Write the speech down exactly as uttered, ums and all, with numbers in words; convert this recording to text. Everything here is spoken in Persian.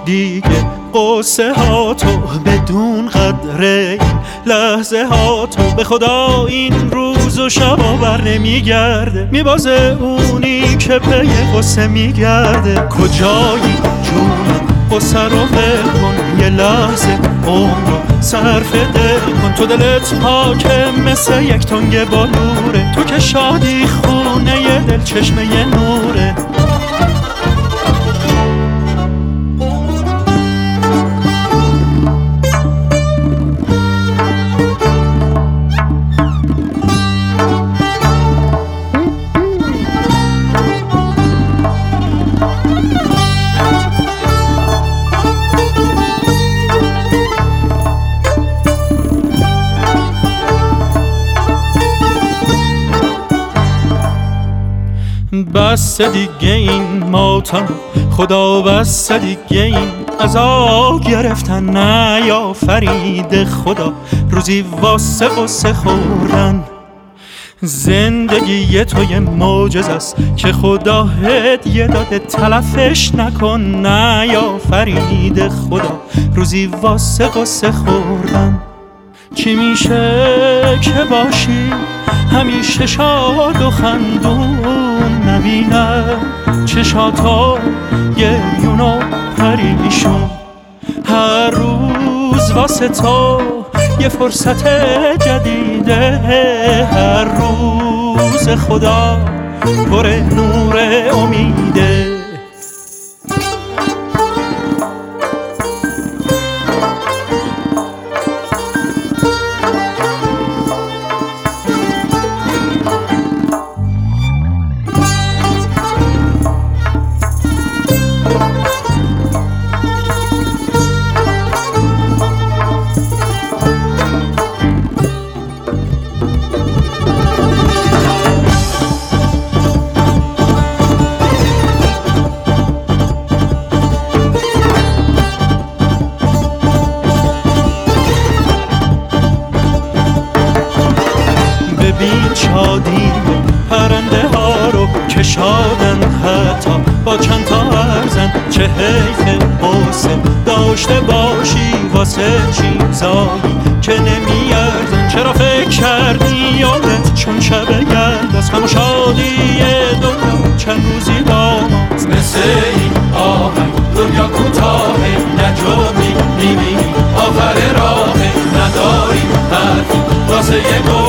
دیگه قصه ها تو بدون قدر این لحظه ها تو به خدا این روز و شبا بر نمیگرده میبازه اونی که پی قصه میگرده کجایی جونم قصه رو ول کن یه لحظه عمر رو صرف دل کن تو دلت پاکه مثل یک تنگ بالوره تو که شادی خونه ی دل چشمه ی نوره بس دیگه این ماتم خدا بس دیگه این عذاب گرفتن نیافرید خدا روزی واسه قصه خوردن زندگی تو یه معجزه است که خدا هدیه داده تلفش نکن نیافرید خدا روزی واسه قصه خوردن چی میشه که باشی همیشه شاد و خندون نبینه چشاتا گریون و پریشون هر روز واسه تو یه فرصت جدیده هر روز خدا پر نور امیده ببین شادی پرنده ها رو که شادن حتی با چند تا ارزن چه حیف قصه داشته باشی واسه چیزایی که نمیارزن چرا فکر کردی یادت چون شب گرد از غم و شادی دنیا چند روزی با ماست مثل این آهنگ دنیا کوتاهه نجومی میبینی آخر راه نداری حرفی واسه یه